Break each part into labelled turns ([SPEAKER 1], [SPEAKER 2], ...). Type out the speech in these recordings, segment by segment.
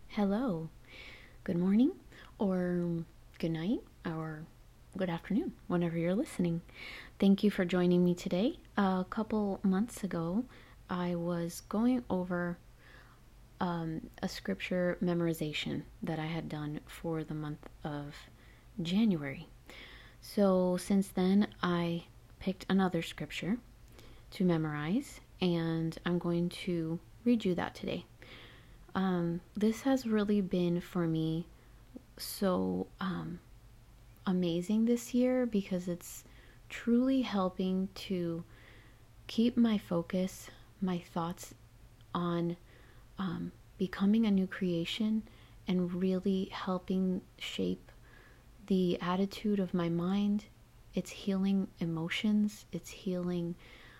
[SPEAKER 1] Hello, good morning, or good night, or good afternoon, whenever you're listening. Thank you for joining me today. A couple months ago, I was going over a scripture memorization that I had done for the month of January. So since then, I picked another scripture to memorize, and I'm going to read you that today. This has really been for me so amazing this year because it's truly helping to keep my focus, my thoughts on becoming a new creation and really helping shape the attitude of my mind. It's healing emotions, it's healing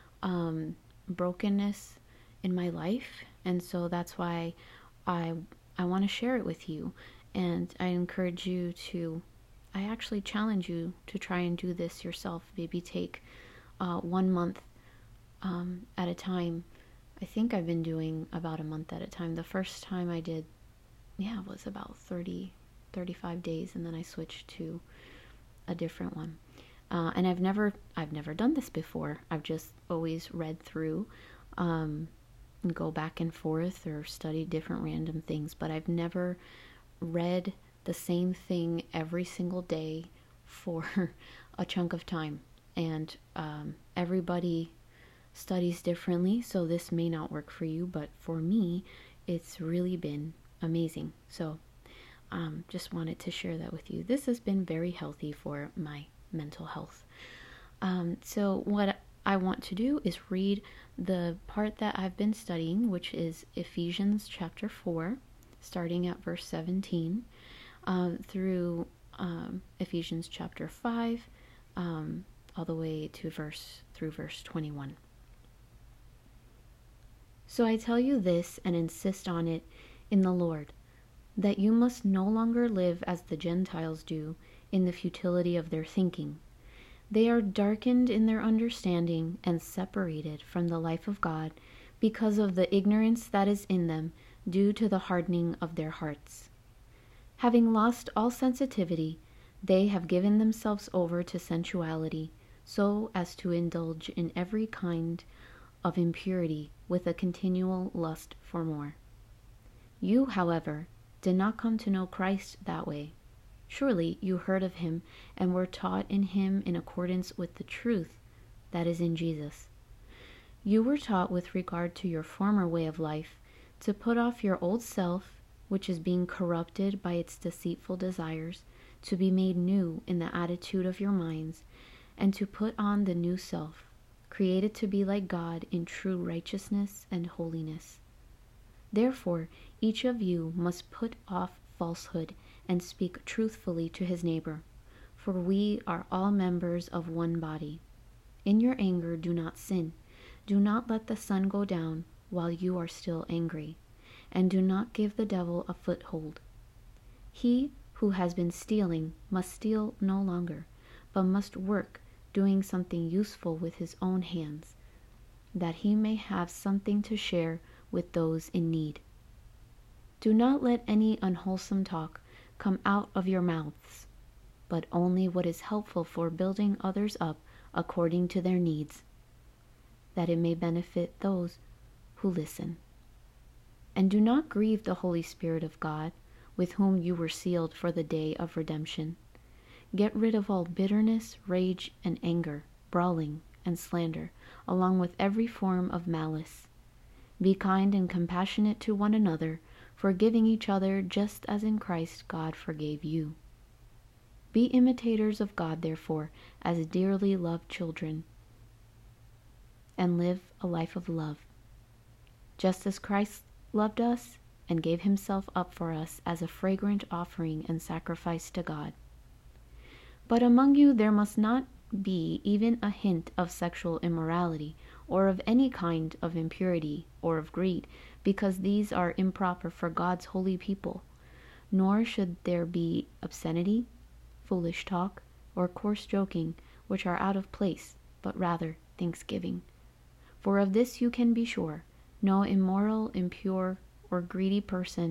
[SPEAKER 1] brokenness in my life, and so that's why I want to share it with you. And I encourage you to, I actually challenge you to try and do this yourself. Maybe take 1 month at a time. I think I've been doing about a month at a time. The first time I did, it was about 35 days, and then I switched to a different one. And I've never done this before. I've just always read through, and go back and forth or study different random things, but I've never read the same thing every single day for a chunk of time. And everybody studies differently, so this may not work for you, but for me, it's really been amazing. So just wanted to share that with you. This has been very healthy for my mental health. So what I want to do is read the part that I've been studying, which is Ephesians chapter 4, starting at verse 17, through Ephesians chapter 5, all the way to verse 21. So I tell you this and insist on it in the Lord, that you must no longer live as the Gentiles do in the futility of their thinking. They are darkened in their understanding and separated from the life of God because of the ignorance that is in them due to the hardening of their hearts. Having lost all sensitivity, they have given themselves over to sensuality so as to indulge in every kind of impurity with a continual lust for more. You, however, did not come to know Christ that way. Surely you heard of him and were taught in him in accordance with the truth that is in Jesus. You were taught with regard to your former way of life to put off your old self, which is being corrupted by its deceitful desires, to be made new in the attitude of your minds, and to put on the new self, created to be like God in true righteousness and holiness. Therefore, each of you must put off falsehood and speak truthfully to his neighbor, for we are all members of one body. In your anger do not sin. Do not let the sun go down while you are still angry, and do not give the devil a foothold. He who has been stealing must steal no longer, but must work, doing something useful with his own hands, that he may have something to share with those in need. Do not let any unwholesome talk come out of your mouths, but only what is helpful for building others up according to their needs, that it may benefit those who listen. And do not grieve the Holy Spirit of God, with whom you were sealed for the day of redemption. Get rid of all bitterness, rage, and anger, brawling, and slander, along with every form of malice. Be kind and compassionate to one another, forgiving each other just as in Christ God forgave you. Be imitators of God, therefore, as dearly loved children, and live a life of love, just as Christ loved us and gave himself up for us as a fragrant offering and sacrifice to God. But among you there must not be even a hint of sexual immorality, or of any kind of impurity, or of greed, because these are improper for God's holy people. Nor should there be obscenity, foolish talk, or coarse joking, which are out of place, but rather thanksgiving. For of this you can be sure, no immoral, impure, or greedy person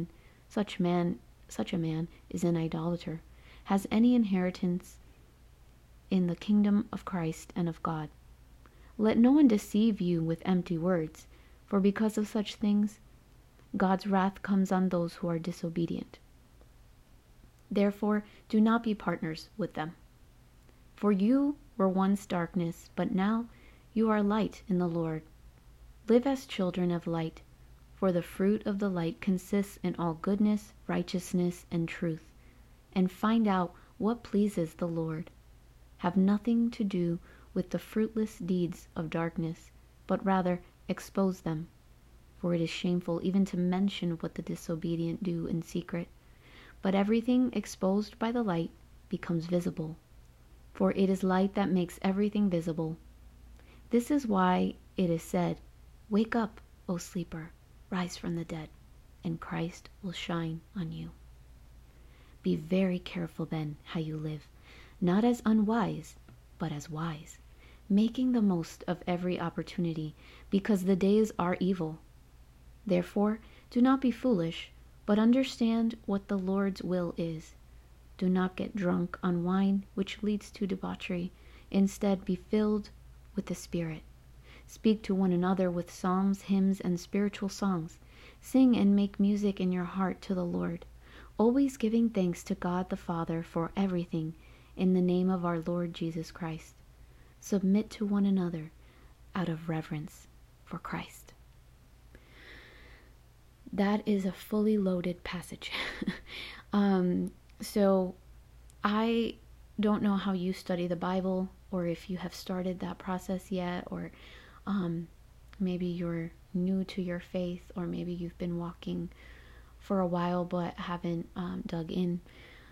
[SPEAKER 1] Such a man is an idolater, has any inheritance in the kingdom of Christ and of God. Let no one deceive you with empty words, for because of such things, God's wrath comes on those who are disobedient. Therefore, do not be partners with them. For you were once darkness, but now you are light in the Lord. Live as children of light, for the fruit of the light consists in all goodness, righteousness, and truth. And find out what pleases the Lord. Have nothing to do with the fruitless deeds of darkness, but rather expose them. For it is shameful even to mention what the disobedient do in secret. But everything exposed by the light becomes visible. For it is light that makes everything visible. This is why it is said, "Wake up, O sleeper, rise from the dead, and Christ will shine on you." Be very careful then how you live, not as unwise, but as wise, making the most of every opportunity, because the days are evil. Therefore, do not be foolish, but understand what the Lord's will is. Do not get drunk on wine, which leads to debauchery. Instead, be filled with the Spirit. Speak to one another with psalms, hymns, and spiritual songs. Sing and make music in your heart to the Lord, always giving thanks to God the Father for everything, in the name of our Lord Jesus Christ. Submit to one another out of reverence for Christ. That is a fully loaded passage. So I don't know how you study the Bible, or if you have started that process yet, or maybe you're new to your faith, or maybe you've been walking for a while but haven't dug in.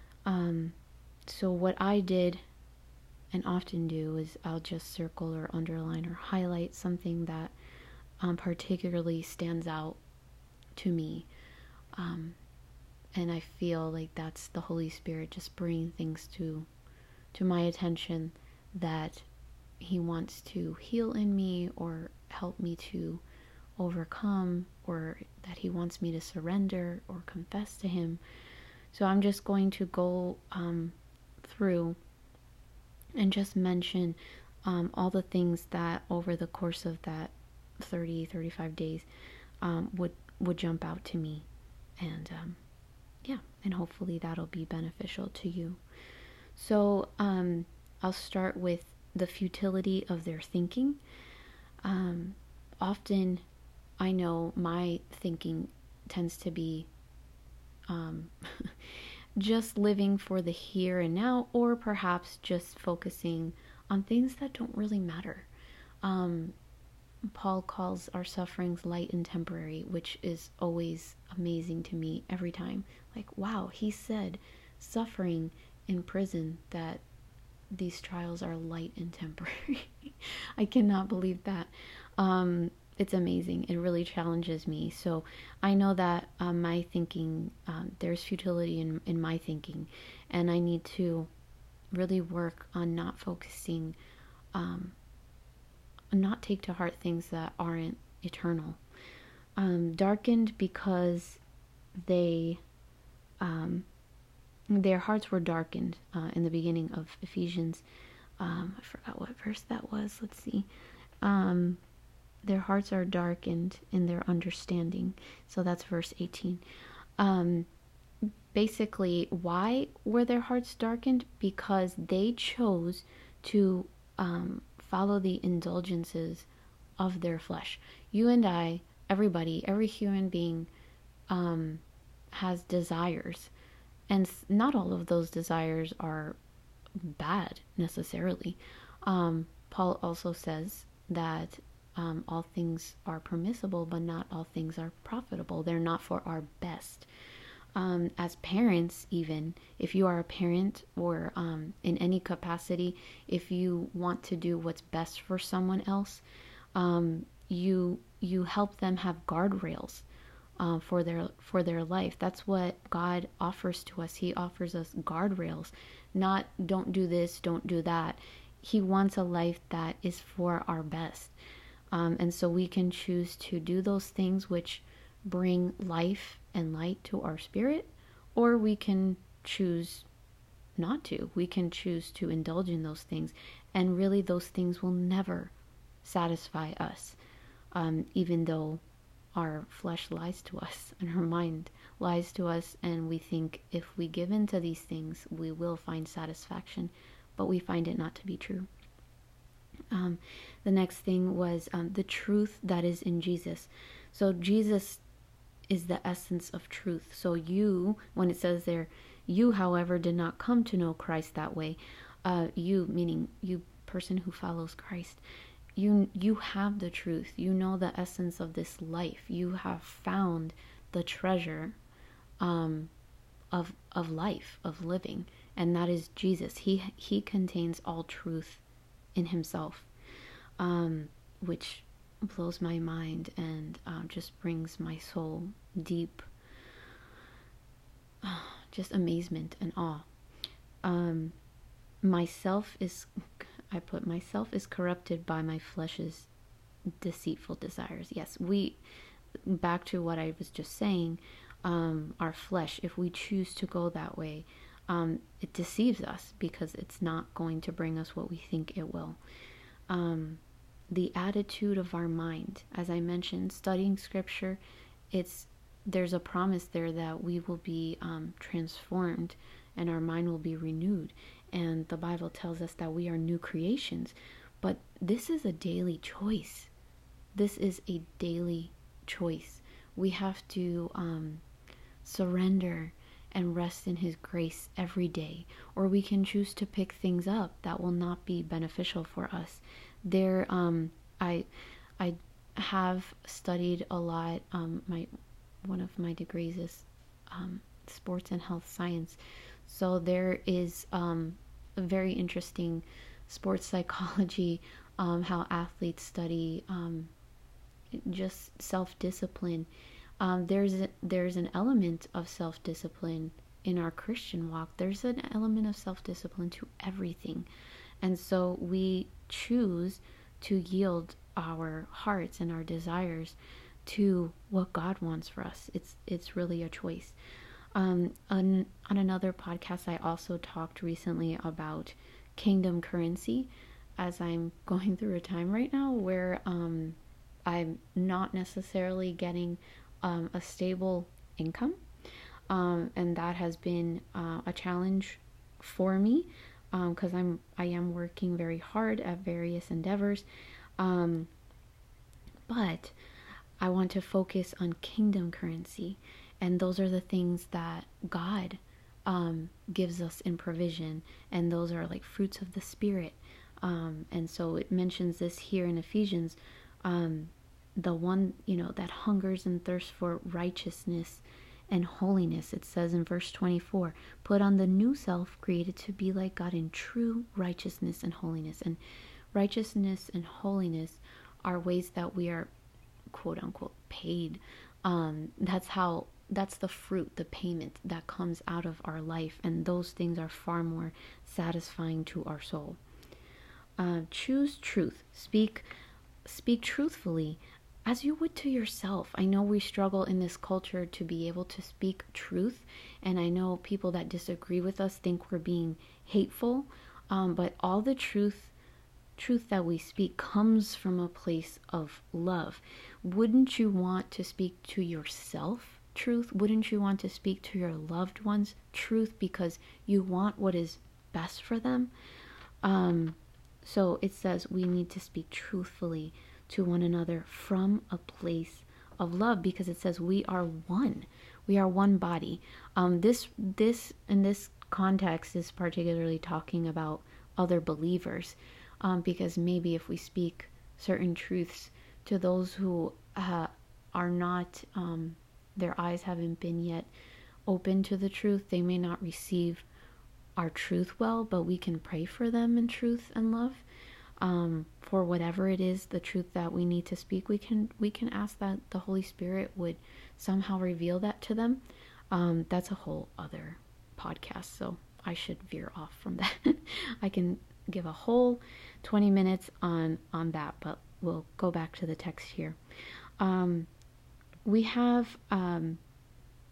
[SPEAKER 1] So what I did and often do is I'll just circle or underline or highlight something that particularly stands out to me, and I feel like that's the Holy Spirit just bringing things to my attention that he wants to heal in me or help me to overcome, or that he wants me to surrender or confess to him. So I'm just going to go through and just mention all the things that over the course of that 35 days would jump out to me, and and hopefully that'll be beneficial to you. So I'll start with the futility of their thinking. Often I know my thinking tends to be just living for the here and now, or perhaps just focusing on things that don't really matter. Paul calls our sufferings light and temporary, which is always amazing to me every time. Like, wow, he said suffering in prison, that these trials are light and temporary. I cannot believe that. It's amazing. It really challenges me. So I know that my thinking, there's futility in my thinking, and I need to really work on not focusing, not take to heart things that aren't eternal. Darkened because they, their hearts were darkened in the beginning of Ephesians. I forgot what verse that was. Let's see. Their hearts are darkened in their understanding. So that's verse 18. Basically, why were their hearts darkened? Because they chose to follow the indulgences of their flesh. You and I, everybody, every human being has desires. And not all of those desires are bad necessarily. Paul also says that all things are permissible, but not all things are profitable. They're not for our best. As parents, even if you are a parent, or in any capacity, if you want to do what's best for someone else, you help them have guardrails for their life. That's what God offers to us. He offers us guardrails, not don't do this, don't do that. He wants a life that is for our best. And so we can choose to do those things which bring life and light to our spirit, or we can choose not to. We can choose to indulge in those things, and really those things will never satisfy us, even though our flesh lies to us and our mind lies to us, and we think if we give in to these things we will find satisfaction, but we find it not to be true. The next thing was the truth that is in Jesus. So Jesus is the essence of truth. So you, when it says there, you, however, did not come to know Christ that way. You, meaning you, person who follows Christ, you have the truth. You know the essence of this life. You have found the treasure of life, of living, and that is Jesus. He contains all truth in himself, which blows my mind and just brings my soul deep, just amazement and awe. Myself is corrupted by my flesh's deceitful desires. Yes, back to what I was just saying, our flesh, if we choose to go that way, it deceives us because it's not going to bring us what we think it will. The attitude of our mind, as I mentioned, studying scripture, there's a promise there that we will be transformed and our mind will be renewed. And the Bible tells us that we are new creations. But this is a daily choice. This is a daily choice. We have to surrender and rest in his grace every day. Or we can choose to pick things up that will not be beneficial for us. I have studied a lot. One of my degrees is sports and health science. So there is a very interesting sports psychology, how athletes study just self-discipline. There's an element of self-discipline in our Christian walk. There's an element of self-discipline to everything. And so we choose to yield our hearts and our desires to what God wants for us. It's really a choice. On another podcast, I also talked recently about kingdom currency, as I'm going through a time right now where I'm not necessarily getting a stable income, and that has been a challenge for me, because I am working very hard at various endeavors, but I want to focus on kingdom currency. And those are the things that God gives us in provision. And those are like fruits of the Spirit. And so it mentions this here in Ephesians. The one, that hungers and thirsts for righteousness and holiness. It says in verse 24, put on the new self, created to be like God in true righteousness and holiness. And righteousness and holiness are ways that we are, quote unquote, paid. That's the fruit, the payment that comes out of our life, and those things are far more satisfying to our soul. Choose truth. Speak truthfully, as you would to yourself. I know we struggle in this culture to be able to speak truth, and I know people that disagree with us think we're being hateful, but all the truth that we speak comes from a place of love. Wouldn't you want to speak to yourself truth? Wouldn't you want to speak to your loved ones truth because you want what is best for them? So it says we need to speak truthfully to one another from a place of love, because it says we are one. We are one body. This in this context is particularly talking about other believers, because maybe if we speak certain truths to those who are not, their eyes haven't been yet open to the truth, they may not receive our truth well, but we can pray for them in truth and love. For whatever it is, the truth that we need to speak, we can ask that the Holy Spirit would somehow reveal that to them. That's a whole other podcast, so I should veer off from that. I can give a whole 20 minutes on that, but we'll go back to the text here. We have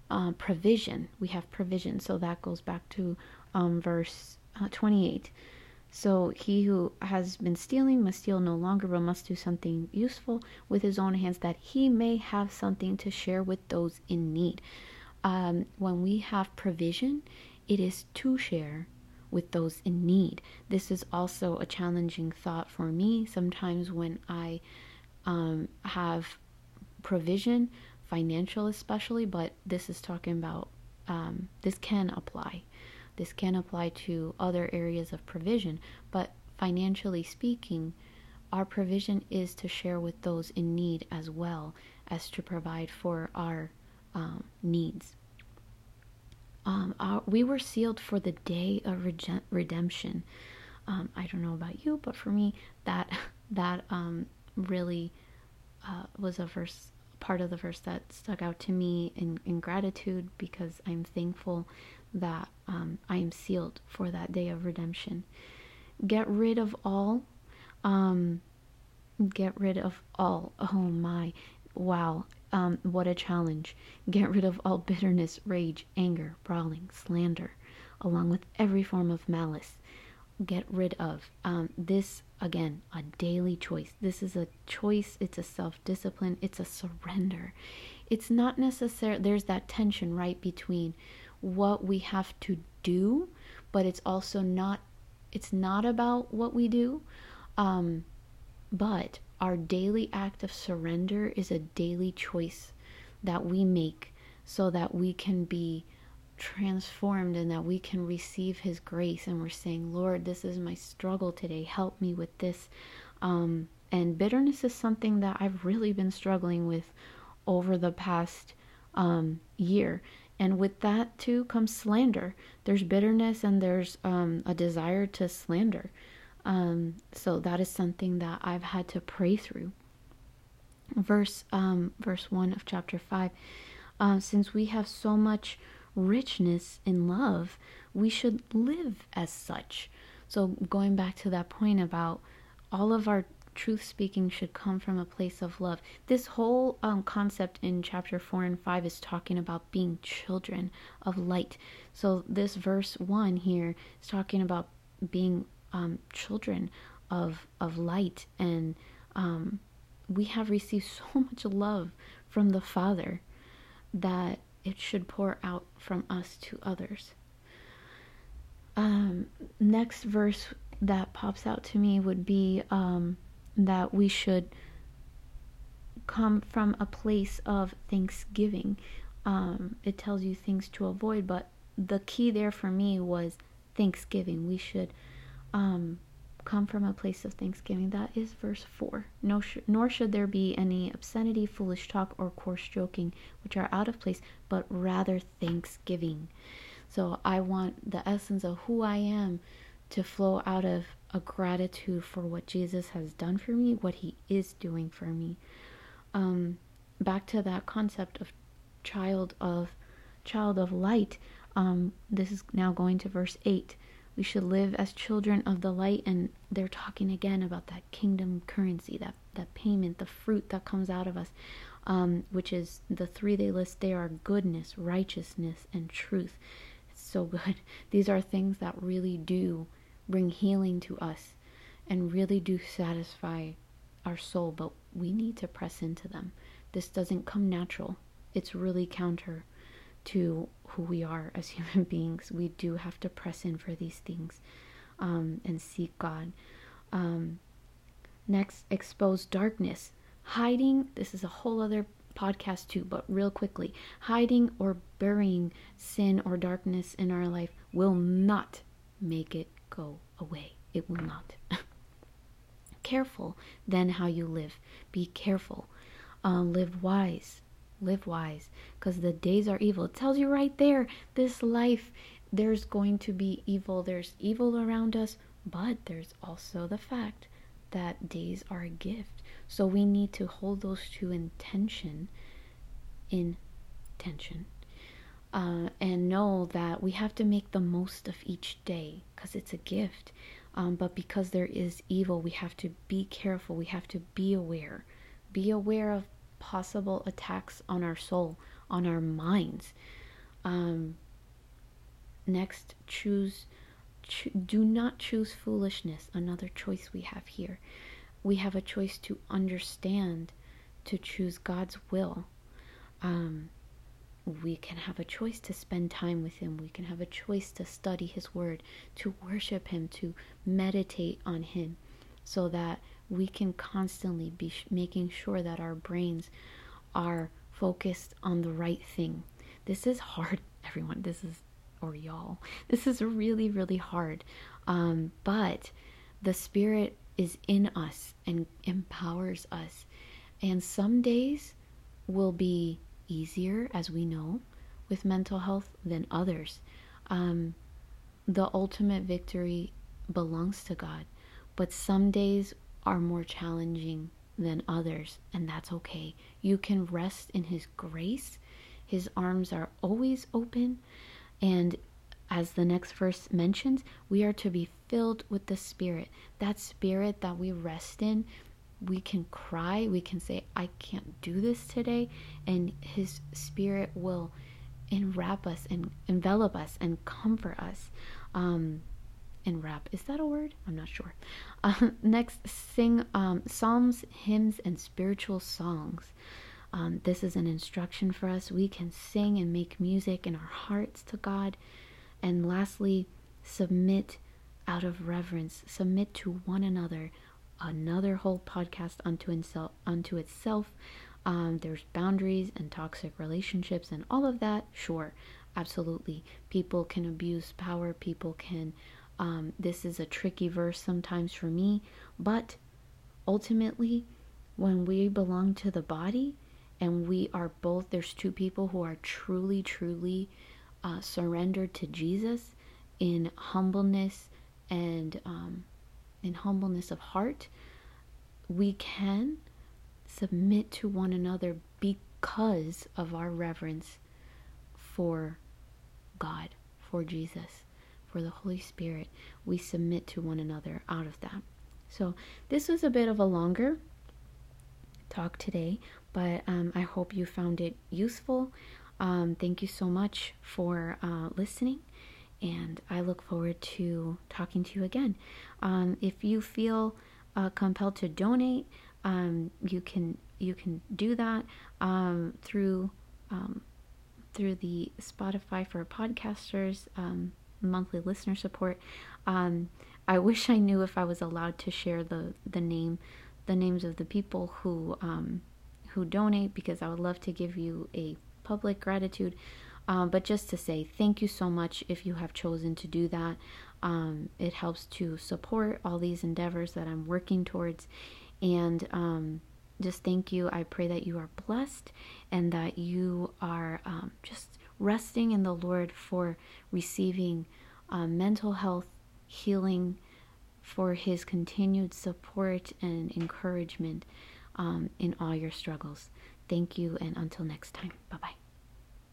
[SPEAKER 1] provision. We have provision. So that goes back to verse 28. So he who has been stealing must steal no longer, but must do something useful with his own hands, that he may have something to share with those in need. When we have provision, it is to share with those in need. This is also a challenging thought for me sometimes when I have provision, financial especially, but this is talking about, this can apply. This can apply to other areas of provision, but financially speaking, our provision is to share with those in need as well as to provide for our needs. We were sealed for the day of redemption. I don't know about you, but for me, that really was a part of the verse that stuck out to me in gratitude, because I'm thankful that I am sealed for that day of redemption. Get rid of all. Get rid of all. Oh my. Wow. What a challenge. Get rid of all bitterness, rage, anger, brawling, slander, along with every form of malice. Get rid of. This, again, a daily choice. This is a choice. It's a self-discipline. It's a surrender. It's not necessary. There's that tension, right, between what we have to do, but it's also not, it's not about what we do. But our daily act of surrender is a daily choice that we make so that we can be transformed and that we can receive his grace. And we're saying, Lord, this is my struggle today. Help me with this. And bitterness is something that I've really been struggling with over the past year. And with that too comes slander. There's bitterness and there's a desire to slander. So that is something that I've had to pray through. Verse 1 of chapter 5. Since we have so much richness in love, we should live as such. So going back to that point about all of our truth speaking should come from a place of love. This whole concept in chapter 4 and 5 is talking about being children of light. So this verse 1 here is talking about being children of light, and we have received so much love from the Father that it should pour out from us to others. Next verse that pops out to me would be that we should come from a place of thanksgiving. It tells you things to avoid, but the key there for me was thanksgiving. We should come from a place of thanksgiving. That is verse 4. Nor should there be any obscenity, foolish talk, or coarse joking, which are out of place, but rather thanksgiving. So I want the essence of who I am to flow out of a gratitude for what Jesus has done for me, what he is doing for me. Back to that concept of child of light. This is now going to verse 8. We should live as children of the light, and they're talking again about that kingdom currency, that payment, the fruit that comes out of us, which is the three they list there are goodness, righteousness, and truth. It's so good. These are things that really do bring healing to us and really do satisfy our soul, but we need to press into them. This doesn't come natural. It's really counter to who we are as human beings. We do have to press in for these things and seek God. Next, expose darkness. Hiding, this is a whole other podcast too, but real quickly, hiding or burying sin or darkness in our life will not make it go away. It will not. Careful then how you live. Be careful. Live wise, because the days are evil. It tells you right there, this life, there's going to be evil. There's evil around us, but there's also the fact that days are a gift. So we need to hold those two in tension, and know that we have to make the most of each day because it's a gift. But because there is evil, we have to be careful. We have to be aware. Be aware of possible attacks on our soul, on our minds. Next, do not choose foolishness. Another choice we have here. We have a choice to understand, to choose God's will. We can have a choice to spend time with Him. We can have a choice to study His Word, to worship Him, to meditate on Him, so that we can constantly be making sure that our brains are focused on the right thing. This is hard, everyone. Y'all. This is really, really hard. But the Spirit is in us and empowers us. And some days will be easier, as we know, with mental health than others. The ultimate victory belongs to God, but some days are more challenging than others, and that's okay. You can rest in His grace. His arms are always open, and as the next verse mentions, we are to be filled with the Spirit. That Spirit that we rest in, we can cry, we can say, I can't do this today, and His Spirit will enwrap us and envelop us and comfort us. Enwrap, is that a word? I'm not sure. Next, sing psalms, hymns, and spiritual songs. This is an instruction for us. We can sing and make music in our hearts to God. And lastly, submit out of reverence. Submit to one another. Another whole podcast unto itself. There's boundaries and toxic relationships and all of that. Sure, absolutely. People can abuse power. People can. This is a tricky verse sometimes for me, but ultimately, when we belong to the body and we are both, there's two people who are truly, truly surrendered to Jesus in humbleness and in humbleness of heart, we can submit to one another because of our reverence for God, for Jesus, for the Holy Spirit. We submit to one another out of that. So this was a bit of a longer talk today, but I hope you found it useful. Thank you so much for listening, and I look forward to talking to you again. If you feel compelled to donate, you can do that through the Spotify for podcasters monthly listener support. I wish I knew if I was allowed to share the names of the people who donate, because I would love to give you a public gratitude, but just to say thank you so much if you have chosen to do that. It helps to support all these endeavors that I'm working towards, and just thank you. I pray that you are blessed and that you are just resting in the Lord for receiving mental health healing, for His continued support and encouragement in all your struggles. Thank you, and until next time, bye-bye.